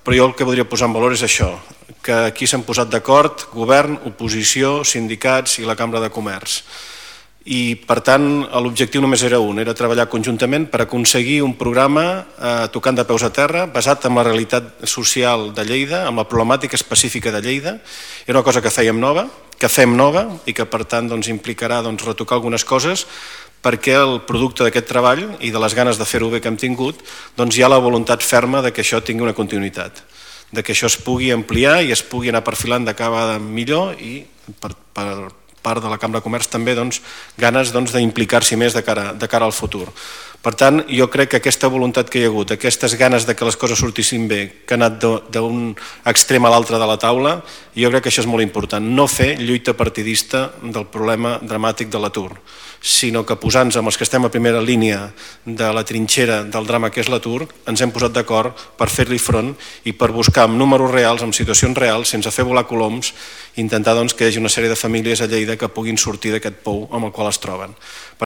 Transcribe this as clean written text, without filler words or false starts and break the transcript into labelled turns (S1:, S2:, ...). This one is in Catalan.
S1: però jo el que voldria posar en valor és això, que aquí s'han posat d'acord govern, oposició, sindicats i la Cambra de Comerç. I, per tant, l'objectiu només era un, era treballar conjuntament per aconseguir un programa tocant de peus a terra, basat en la realitat social de Lleida, amb la problemàtica específica de Lleida. Era una cosa que fem nova i que, per tant, implicarà retocar algunes coses, perquè el producte d'aquest treball i de les ganes de fer-ho bé que hem tingut, hi ha la voluntat ferma que això tingui una continuïtat, que això es pugui ampliar i es pugui anar perfilant de cada vegada millor i per part de la Cambra de Comerç també ganes d'implicar-s'hi més de cara al futur. Per tant, jo crec que aquesta voluntat que hi ha hagut, aquestes ganes que les coses sortissin bé, que ha anat d'un extrem a l'altre de la taula, jo crec que això és molt important. No fer lluita partidista del problema dramàtic de l'atur, sinó que posant-nos amb els que estem a primera línia de la trinxera del drama que és l'atur, ens hem posat d'acord per fer-li front i per buscar amb números reals, amb situacions reals, sense fer volar coloms, intentar que hi hagi una sèrie de famílies a Lleida que puguin sortir d'aquest pou amb el qual es troben.